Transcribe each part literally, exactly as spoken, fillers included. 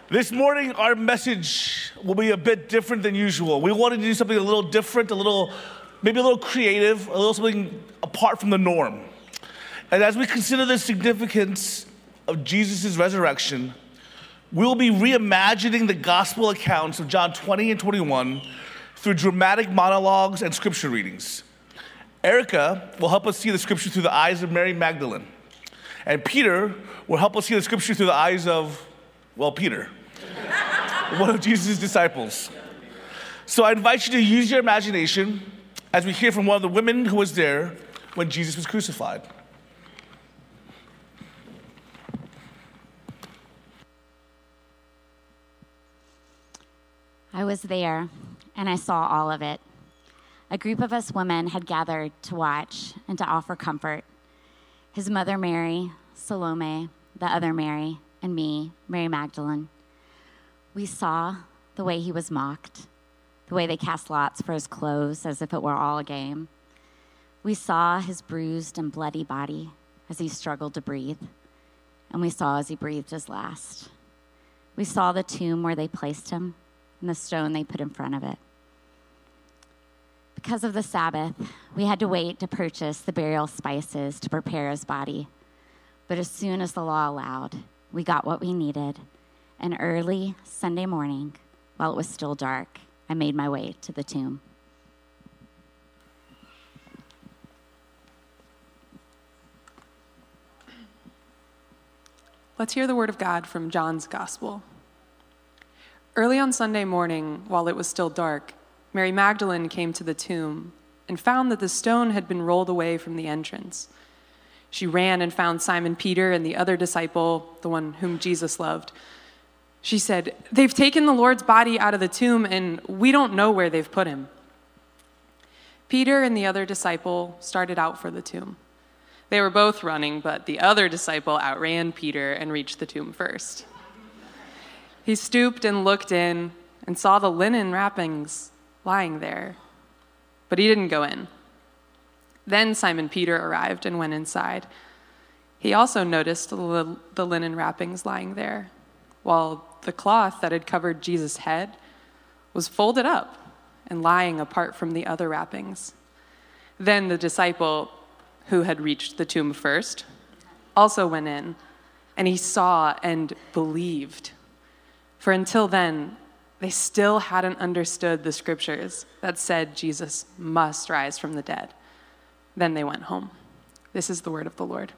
This morning, our message will be a bit different than usual. We wanted to do something a little different, a little, maybe a little creative, a little something apart from the norm. And as we consider the significance of Jesus' resurrection, we'll be reimagining the gospel accounts of John twenty and twenty-one through dramatic monologues and scripture readings. Erica will help us see the scripture through the eyes of Mary Magdalene. And Peter will help us see the scripture through the eyes of, well, Peter, one of Jesus' disciples. So I invite you to use your imagination as we hear from one of the women who was there when Jesus was crucified. I was there, and I saw all of it. A group of us women had gathered to watch and to offer comfort. His mother Mary, Salome, the other Mary, and me, Mary Magdalene. We saw the way he was mocked, the way they cast lots for his clothes as if it were all a game. We saw his bruised and bloody body as he struggled to breathe, and we saw as he breathed his last. We saw the tomb where they placed him and the stone they put in front of it. Because of the Sabbath, we had to wait to purchase the burial spices to prepare his body. But as soon as the law allowed, we got what we needed. And early Sunday morning, while it was still dark, I made my way to the tomb. Let's hear the word of God from John's Gospel. Early on Sunday morning, while it was still dark, Mary Magdalene came to the tomb and found that the stone had been rolled away from the entrance. She ran and found Simon Peter and the other disciple, the one whom Jesus loved. She said, "They've taken the Lord's body out of the tomb, and we don't know where they've put him." Peter and the other disciple started out for the tomb. They were both running, but the other disciple outran Peter and reached the tomb first. He stooped and looked in and saw the linen wrappings lying there, but he didn't go in. Then Simon Peter arrived and went inside. He also noticed the, the linen wrappings lying there, while the cloth that had covered Jesus' head was folded up and lying apart from the other wrappings. Then the disciple who had reached the tomb first also went in, and he saw and believed. For until then, they still hadn't understood the scriptures that said Jesus must rise from the dead. Then they went home. This is the word of the Lord.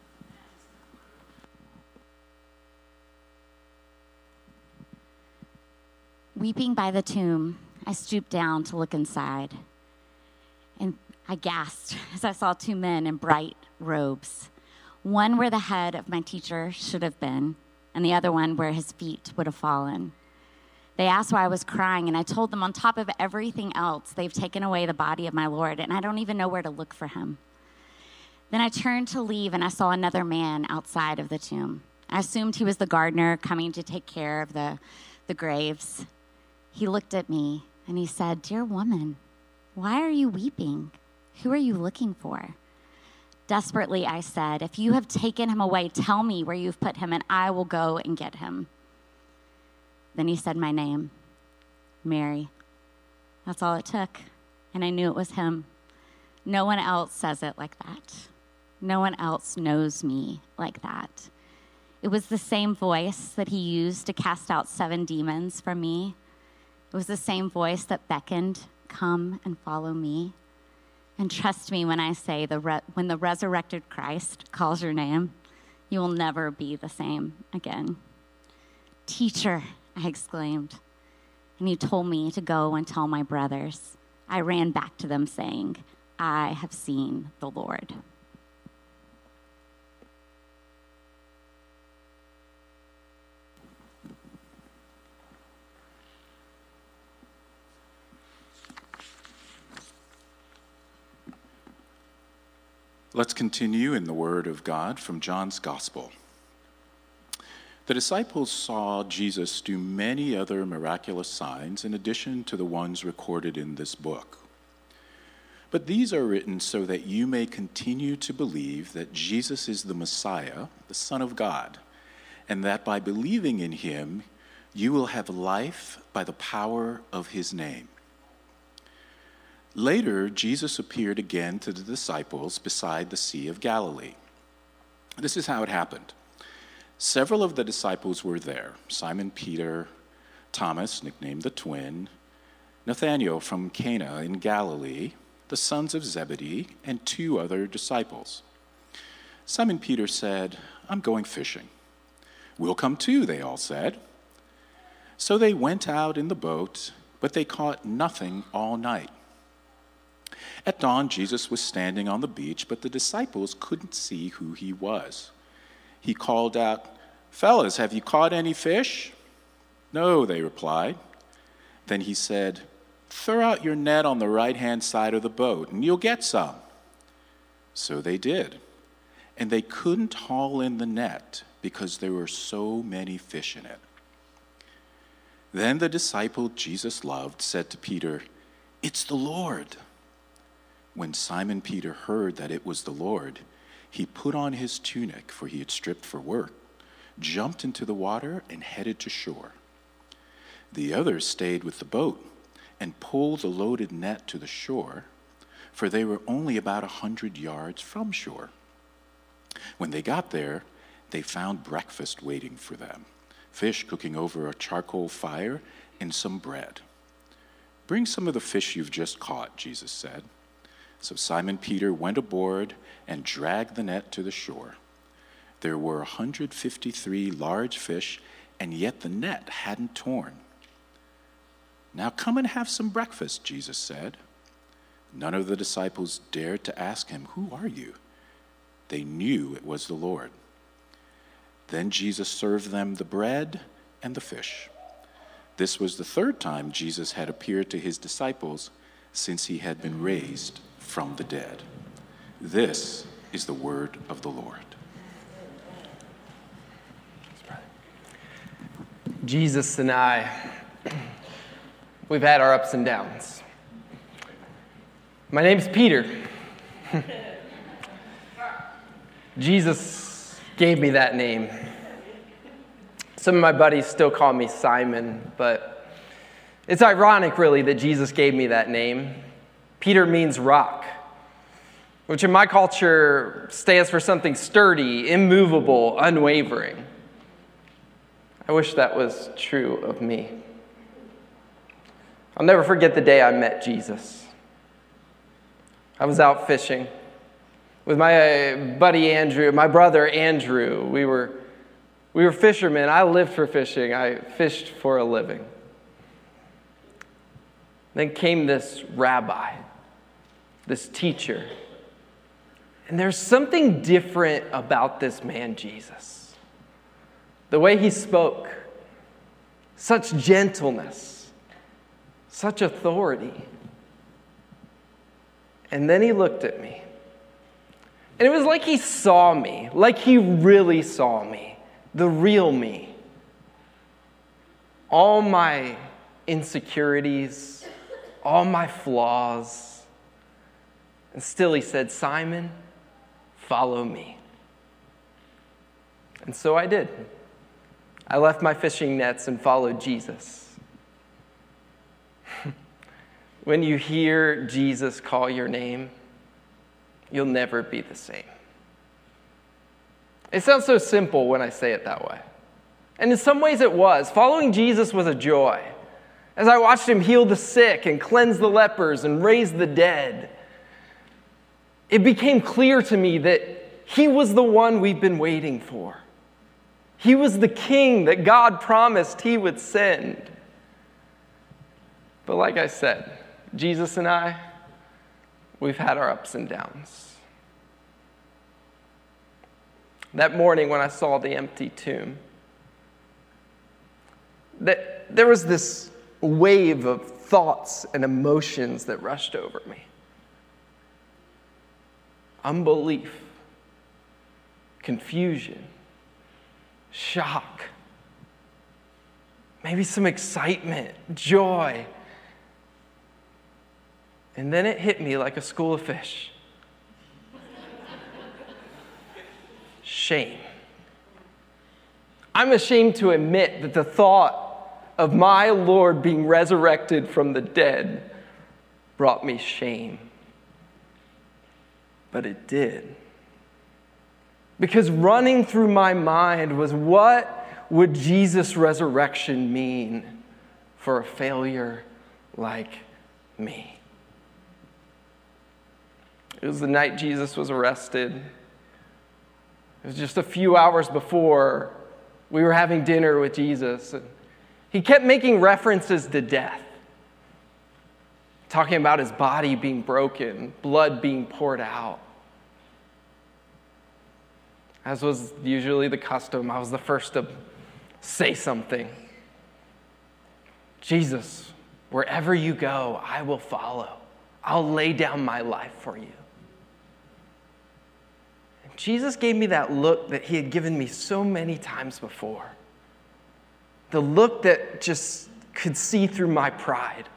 Weeping by the tomb, I stooped down to look inside, and I gasped as I saw two men in bright robes, one where the head of my teacher should have been, and the other one where his feet would have fallen. They asked why I was crying, and I told them on top of everything else, they've taken away the body of my Lord, and I don't even know where to look for him. Then I turned to leave, and I saw another man outside of the tomb. I assumed he was the gardener coming to take care of the, the graves. He looked at me, and he said, "Dear woman, why are you weeping? Who are you looking for?" Desperately, I said, "If you have taken him away, tell me where you've put him, and I will go and get him." Then he said my name, Mary. That's all it took, and I knew it was him. No one else says it like that. No one else knows me like that. It was the same voice that he used to cast out seven demons from me. It was the same voice that beckoned, "Come and follow me." And trust me when I say, the re- when the resurrected Christ calls your name, you will never be the same again. "Teacher," I exclaimed, and he told me to go and tell my brothers. I ran back to them saying, "I have seen the Lord." Let's continue in the Word of God from John's Gospel. The disciples saw Jesus do many other miraculous signs in addition to the ones recorded in this book. But these are written so that you may continue to believe that Jesus is the Messiah, the Son of God, and that by believing in him, You will have life by the power of his name." Later, Jesus appeared again to the disciples beside the Sea of Galilee. This is how it happened. Several of the disciples were there: Simon Peter, Thomas, nicknamed the twin, Nathanael from Cana in Galilee, the sons of Zebedee, and two other disciples. Simon Peter said, "I'm going fishing." "We'll come too," they all said. So they went out in the boat, but they caught nothing all night. At dawn, Jesus was standing on the beach, but the disciples couldn't see who he was. He called out, "Fellas, have you caught any fish?" "No," they replied. Then he said, "Throw out your net on the right-hand side of the boat, and you'll get some." So they did, and they couldn't haul in the net because there were so many fish in it. Then the disciple Jesus loved said to Peter, "It's the Lord." When Simon Peter heard that it was the Lord, he put on his tunic, for he had stripped for work, jumped into the water, and headed to shore. The others stayed with the boat and pulled the loaded net to the shore, for they were only about a hundred yards from shore. When they got there, they found breakfast waiting for them: fish cooking over a charcoal fire and some bread. "Bring some of the fish you've just caught," Jesus said. So Simon Peter went aboard and dragged the net to the shore. There were one hundred fifty-three large fish, and yet the net hadn't torn. "Now come and have some breakfast," Jesus said. None of the disciples dared to ask him, "Who are you?" They knew it was the Lord. Then Jesus served them the bread and the fish. This was the third time Jesus had appeared to his disciples since he had been raised from the dead. This is the word of the Lord. Jesus and I, we've had our ups and downs. My name's Peter. Jesus gave me that name. Some of my buddies still call me Simon, but it's ironic, really, that Jesus gave me that name. Peter means rock, which in my culture stands for something sturdy, immovable, unwavering. I wish that was true of me. I'll never forget the day I met Jesus. I was out fishing with my buddy Andrew, my brother Andrew. We were, we were fishermen. I lived for fishing. I fished for a living. Then came this rabbi, this teacher. And there's something different about this man, Jesus. The way he spoke, such gentleness, such authority. And then he looked at me. And it was like he saw me, like he really saw me, the real me. All my insecurities, all my flaws. And still he said, "Simon, follow me." And so I did. I left my fishing nets and followed Jesus. When you hear Jesus call your name, you'll never be the same. It sounds so simple when I say it that way. And in some ways it was. Following Jesus was a joy. As I watched him heal the sick and cleanse the lepers and raise the dead, it became clear to me that he was the one we've been waiting for. He was the king that God promised he would send. But like I said, Jesus and I, we've had our ups and downs. That morning when I saw the empty tomb, that there was this wave of thoughts and emotions that rushed over me. Unbelief, confusion, shock, maybe some excitement, joy. And then it hit me like a school of fish. Shame. I'm ashamed to admit that the thought of my Lord being resurrected from the dead brought me shame. But it did. Because running through my mind was, what would Jesus' resurrection mean for a failure like me? It was the night Jesus was arrested. It was just a few hours before we were having dinner with Jesus. He kept making references to death, talking about his body being broken, blood being poured out. As was usually the custom, I was the first to say something. Jesus, wherever you go, I will follow. I'll lay down my life for you. And Jesus gave me that look that he had given me so many times before. The look that just could see through my pride.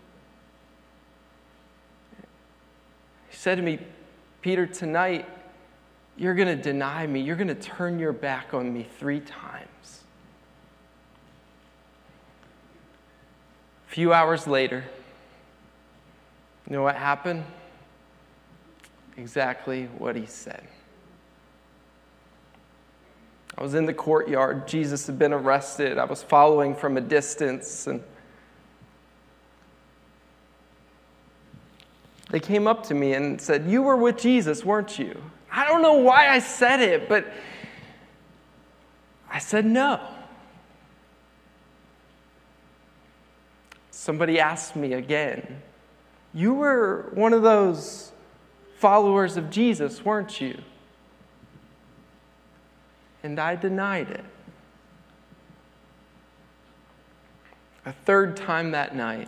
He said to me, Peter, tonight, you're going to deny me. You're going to turn your back on me three times. A few hours later, you know what happened? Exactly what he said. I was in the courtyard. Jesus had been arrested. I was following from a distance, and they came up to me and said, "You were with Jesus, weren't you?" I don't know why I said it, but I said no. Somebody asked me again, "You were one of those followers of Jesus, weren't you?" And I denied it. A third time that night,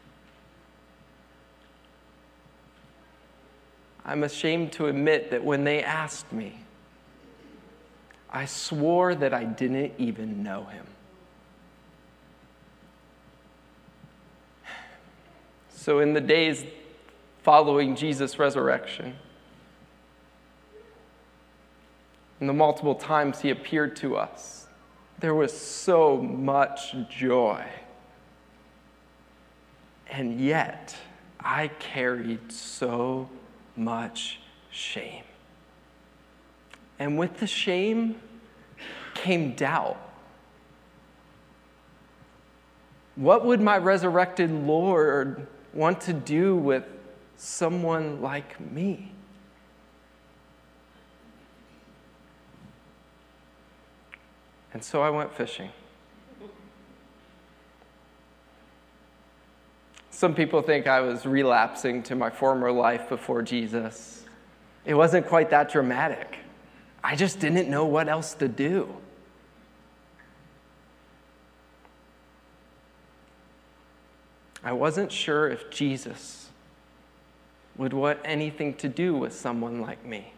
I'm ashamed to admit that when they asked me, I swore that I didn't even know him. So in the days following Jesus' resurrection, and the multiple times he appeared to us, there was so much joy. And yet, I carried so much shame. And with the shame came doubt. What would my resurrected Lord want to do with someone like me? And so I went fishing. Some people think I was relapsing to my former life before Jesus. It wasn't quite that dramatic. I just didn't know what else to do. I wasn't sure if Jesus would want anything to do with someone like me.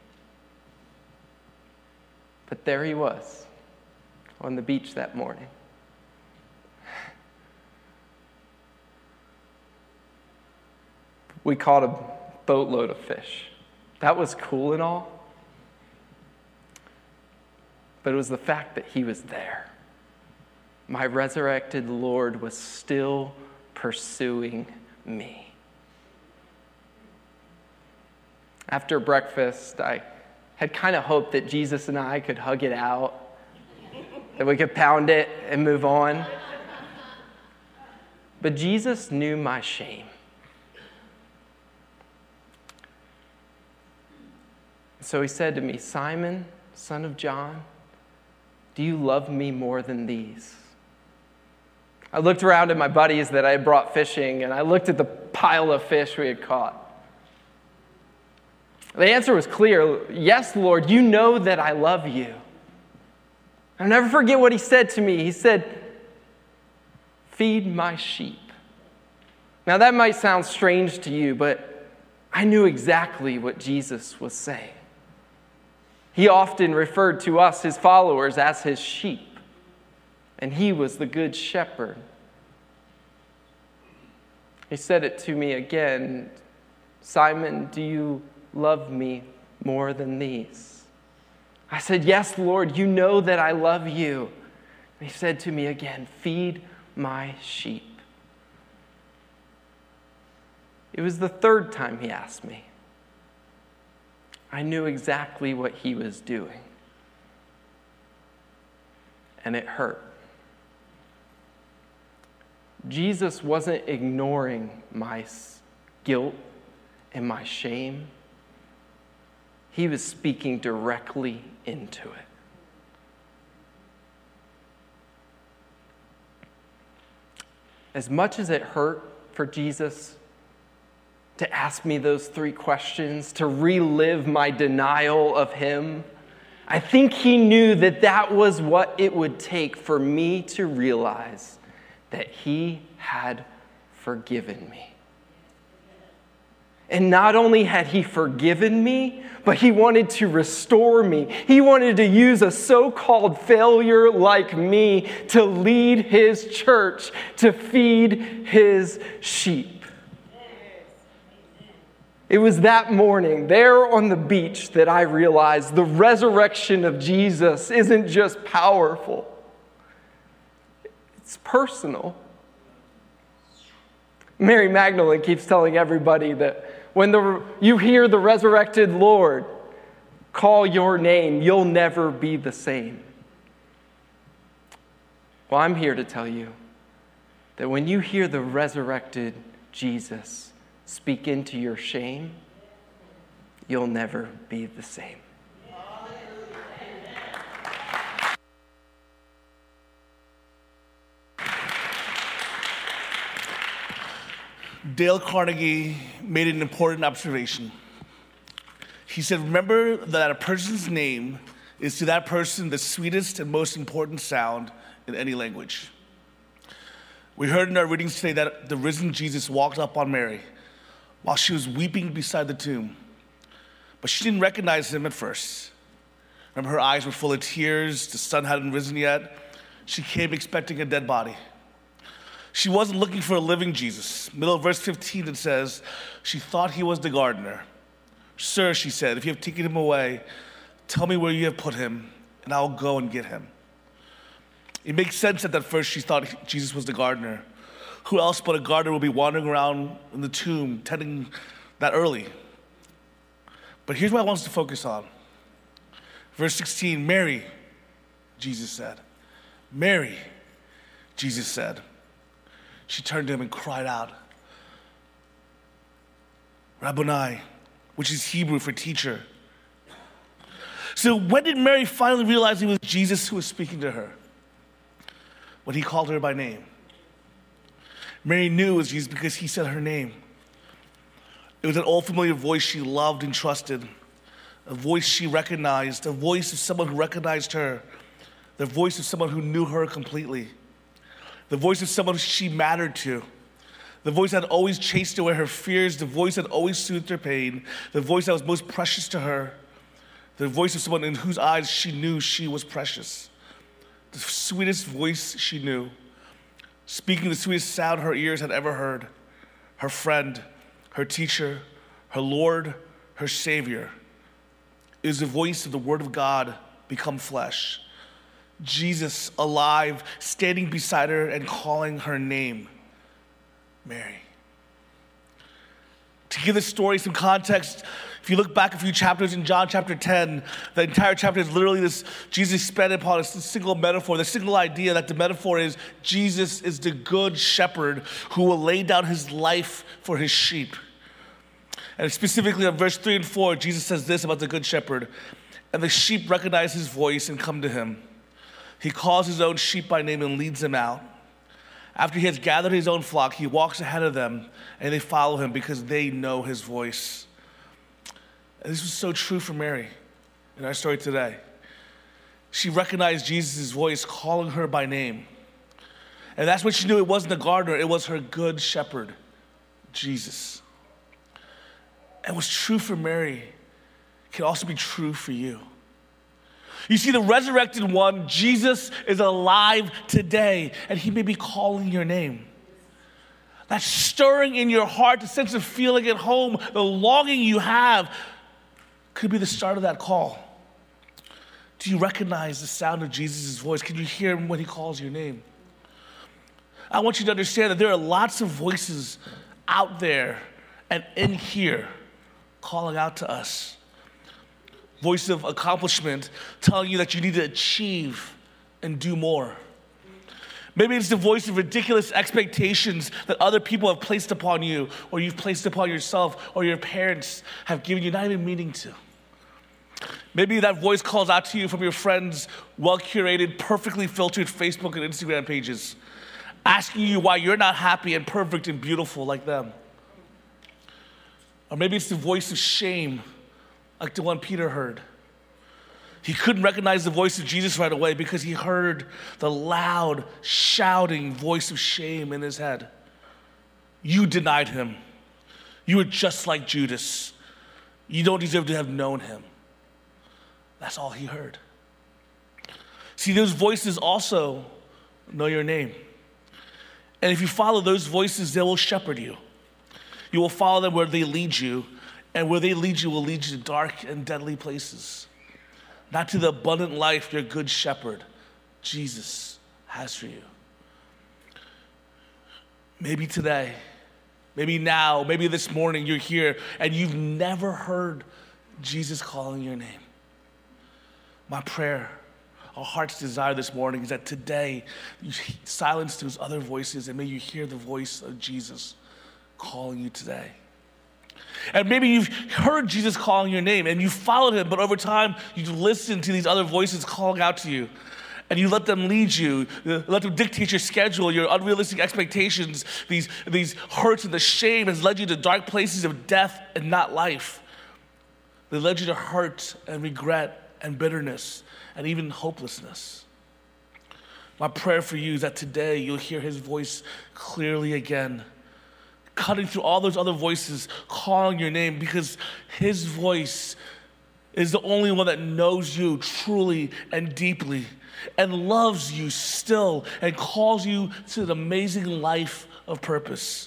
But there he was on the beach that morning. We caught a boatload of fish. That was cool and all. But it was the fact that he was there. My resurrected Lord was still pursuing me. After breakfast, I had kind of hoped that Jesus and I could hug it out, that we could pound it and move on. But Jesus knew my shame. So he said to me, "Simon, son of John, do you love me more than these?" I looked around at my buddies that I had brought fishing, and I looked at the pile of fish we had caught. The answer was clear. "Yes, Lord, you know that I love you." I'll never forget what he said to me. He said, "Feed my sheep." Now that might sound strange to you, but I knew exactly what Jesus was saying. He often referred to us, his followers, as his sheep, and he was the good shepherd. He said it to me again, "Simon, do you love me more than these?" I said, "Yes, Lord, you know that I love you." And he said to me again, "Feed my sheep. It was the third time he asked me. I knew exactly what he was doing. And it hurt. Jesus wasn't ignoring my guilt and my shame. He was speaking directly into it. As much as it hurt for Jesus to ask me those three questions, to relive my denial of him, I think he knew that that was what it would take for me to realize that he had forgiven me. And not only had he forgiven me, but he wanted to restore me. He wanted to use a so-called failure like me to lead his church, to feed his sheep. It was that morning, there on the beach, that I realized the resurrection of Jesus isn't just powerful. It's personal. Mary Magdalene keeps telling everybody that when the, you hear the resurrected Lord call your name, you'll never be the same. Well, I'm here to tell you that when you hear the resurrected Jesus speak into your shame, you'll never be the same. Dale Carnegie made an important observation. He said, remember that a person's name is to that person the sweetest and most important sound in any language. We heard in our readings today that the risen Jesus walked up on Mary while she was weeping beside the tomb. But she didn't recognize him at first. Remember, her eyes were full of tears. The sun hadn't risen yet. She came expecting a dead body. She wasn't looking for a living Jesus. Middle of verse fifteen, it says, she thought he was the gardener. Sir, she said, if you have taken him away, tell me where you have put him, and I'll go and get him. It makes sense that at first she thought Jesus was the gardener. Who else but a gardener would be wandering around in the tomb, tending that early? But here's what I want us to focus on. Verse sixteen, Mary, Jesus said. Mary, Jesus said. She turned to him and cried out, Rabboni, which is Hebrew for teacher. So when did Mary finally realize it was Jesus who was speaking to her? When he called her by name. Mary knew it was Jesus because he said her name. It was an old familiar voice she loved and trusted, a voice she recognized, a voice of someone who recognized her, the voice of someone who knew her completely, the voice of someone she mattered to, the voice that always chased away her fears, the voice that always soothed her pain, the voice that was most precious to her, the voice of someone in whose eyes she knew she was precious, the sweetest voice she knew, speaking the sweetest sound her ears had ever heard, her friend, her teacher, her Lord, her Savior, is the voice of the Word of God become flesh. Jesus alive, standing beside her and calling her name, Mary. To give this story some context, if you look back a few chapters in John chapter ten, the entire chapter is literally this, Jesus expanded upon a single metaphor, the single idea that the metaphor is Jesus is the good shepherd who will lay down his life for his sheep. And specifically in verse three and four, Jesus says this about the good shepherd, and the sheep recognize his voice and come to him. He calls his own sheep by name and leads them out. After he has gathered his own flock, he walks ahead of them, and they follow him because they know his voice. And this was so true for Mary in our story today. She recognized Jesus' voice calling her by name. And that's when she knew it wasn't the gardener, it was her good shepherd, Jesus. And what's true for Mary can also be true for you. You see, the resurrected one, Jesus, is alive today, and he may be calling your name. That stirring in your heart, the sense of feeling at home, the longing you have, could be the start of that call. Do you recognize the sound of Jesus' voice? Can you hear him when he calls your name? I want you to understand that there are lots of voices out there and in here calling out to us. Voice of accomplishment telling you that you need to achieve and do more. Maybe it's the voice of ridiculous expectations that other people have placed upon you, or you've placed upon yourself, or your parents have given you, not even meaning to. Maybe that voice calls out to you from your friends' well-curated, perfectly filtered Facebook and Instagram pages, asking you why you're not happy and perfect and beautiful like them. Or maybe it's the voice of shame, like the one Peter heard. He couldn't recognize the voice of Jesus right away because he heard the loud, shouting voice of shame in his head. You denied him. You were just like Judas. You don't deserve to have known him. That's all he heard. See, those voices also know your name. And if you follow those voices, they will shepherd you. You will follow them where they lead you, and where they lead you will lead you to dark and deadly places. Not to the abundant life your good shepherd, Jesus, has for you. Maybe today, maybe now, maybe this morning you're here and you've never heard Jesus calling your name. My prayer, our heart's desire this morning is that today you silence those other voices and may you hear the voice of Jesus calling you today. And maybe you've heard Jesus calling your name and you followed him, but over time you've listened to these other voices calling out to you. And you let them lead you, let them dictate your schedule, your unrealistic expectations. These, these hurts and the shame has led you to dark places of death and not life. They led you to hurt and regret and bitterness and even hopelessness. My prayer for you is that today you'll hear his voice clearly again, cutting through all those other voices, calling your name, because his voice is the only one that knows you truly and deeply and loves you still and calls you to an amazing life of purpose.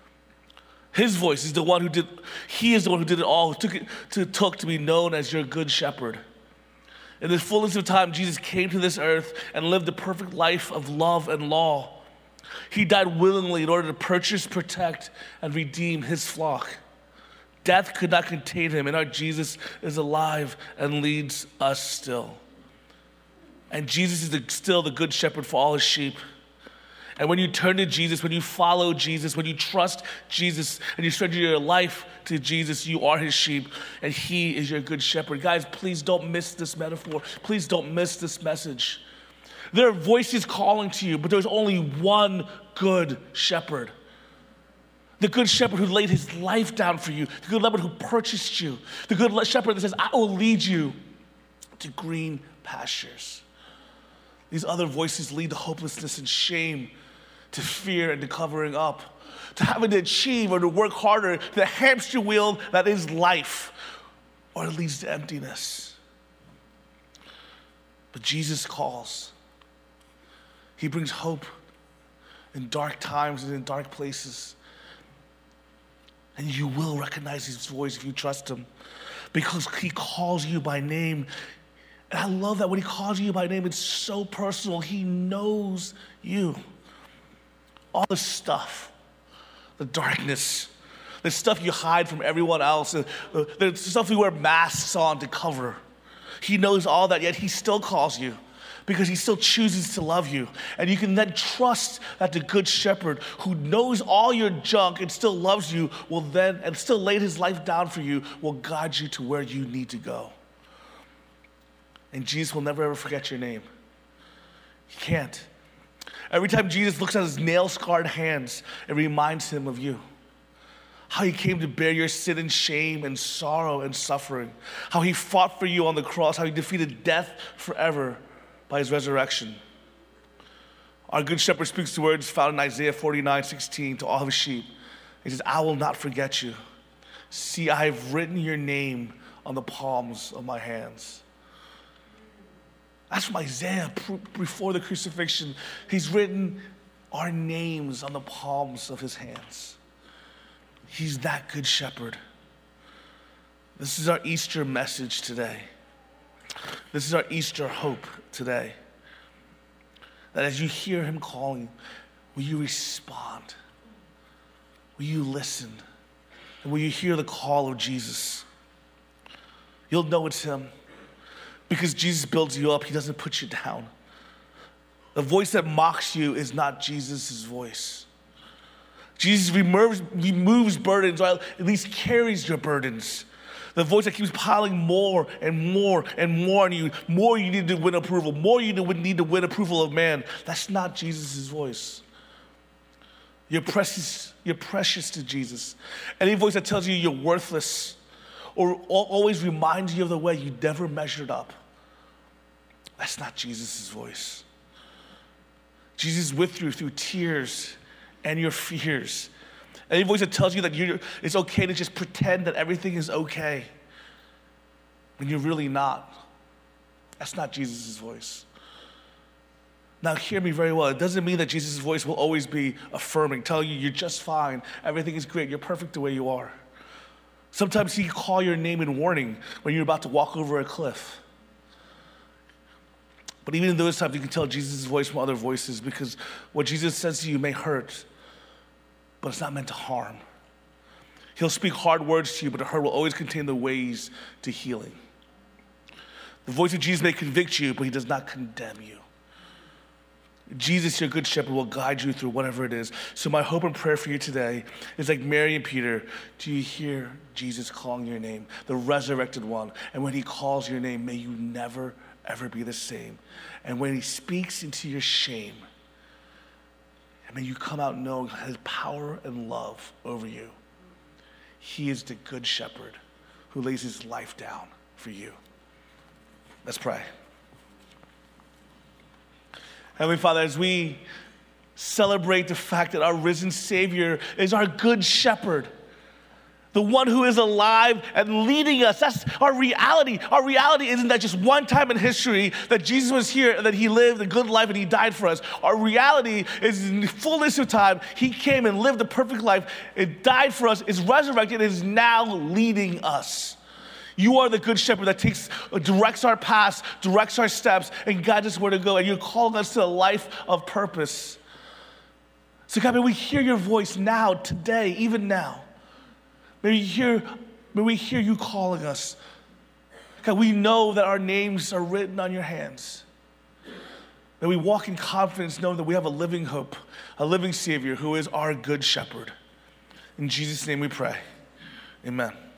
His voice is the one who did, he is the one who did it all, who took it to, took to be known as your good shepherd. In the fullness of time, Jesus came to this earth and lived the perfect life of love and law. He died willingly in order to purchase, protect, and redeem his flock. Death could not contain him, and our Jesus is alive and leads us still. And Jesus is the, still the good shepherd for all his sheep. And when you turn to Jesus, when you follow Jesus, when you trust Jesus, and you surrender your life to Jesus, you are his sheep, and he is your good shepherd. Guys, please don't miss this metaphor. Please don't miss this message. There are voices calling to you, but there's only one good shepherd. The good shepherd who laid his life down for you. The good shepherd who purchased you. The good shepherd that says, I will lead you to green pastures. These other voices lead to hopelessness and shame, to fear and to covering up, to having to achieve or to work harder, to the hamster wheel that is life, or it leads to emptiness. But Jesus calls. He brings hope in dark times and in dark places. And you will recognize his voice if you trust him, because he calls you by name. And I love that when he calls you by name, it's so personal. He knows you. All the stuff, the darkness, the stuff you hide from everyone else, the, the stuff we wear masks on to cover. He knows all that, yet he still calls you, because he still chooses to love you. And you can then trust that the good shepherd who knows all your junk and still loves you will then, and still laid his life down for you, will guide you to where you need to go. And Jesus will never ever forget your name. He can't. Every time Jesus looks at his nail-scarred hands, it reminds him of you. How he came to bear your sin and shame and sorrow and suffering. How he fought for you on the cross. How he defeated death forever by his resurrection. Our good shepherd speaks the words found in Isaiah forty-nine sixteen to all his sheep. He says, I will not forget you. See, I have written your name on the palms of my hands. That's from Isaiah before the crucifixion. He's written our names on the palms of his hands. He's that good shepherd. This is our Easter message today. This is our Easter hope today. That as you hear him calling, will you respond? Will you listen? And will you hear the call of Jesus? You'll know it's him. Because Jesus builds you up, he doesn't put you down. The voice that mocks you is not Jesus' voice. Jesus removes, removes burdens, or at least carries your burdens. The voice that keeps piling more and more and more on you, more you need to win approval, more you need to win approval of man. That's not Jesus' voice. You're precious, you're precious to Jesus. Any voice that tells you you're worthless or always reminds you of the way you never measured up, that's not Jesus' voice. Jesus is with you through tears and your fears. Any voice that tells you that you're, it's okay to just pretend that everything is okay when you're really not, that's not Jesus' voice. Now hear me very well. It doesn't mean that Jesus' voice will always be affirming, telling you you're just fine, everything is great, you're perfect the way you are. Sometimes he can call your name in warning when you're about to walk over a cliff. But even in those times, you can tell Jesus' voice from other voices, because what Jesus says to you may hurt, but it's not meant to harm. He'll speak hard words to you, but the hurt will always contain the ways to healing. The voice of Jesus may convict you, but he does not condemn you. Jesus, your good shepherd, will guide you through whatever it is. So my hope and prayer for you today is like Mary and Peter. Do you hear Jesus calling your name, the resurrected one? And when he calls your name, may you never, ever be the same. And when he speaks into your shame, and may you come out knowing his power and love over you. He is the good shepherd who lays his life down for you. Let's pray. Heavenly Father, as we celebrate the fact that our risen Savior is our good shepherd, the one who is alive and leading us, that's our reality. Our reality isn't that just one time in history that Jesus was here and that he lived a good life and he died for us. Our reality is in the fullness of time, he came and lived a perfect life, it died for us, is resurrected, and is now leading us. You are the good shepherd that takes, directs our paths, directs our steps, and guides us where to go. And you're calling us to a life of purpose. So God, may we hear your voice now, today, even now. May we hear, may we hear you calling us. God, we know that our names are written on your hands. May we walk in confidence knowing that we have a living hope, a living Savior who is our good shepherd. In Jesus' name we pray. Amen.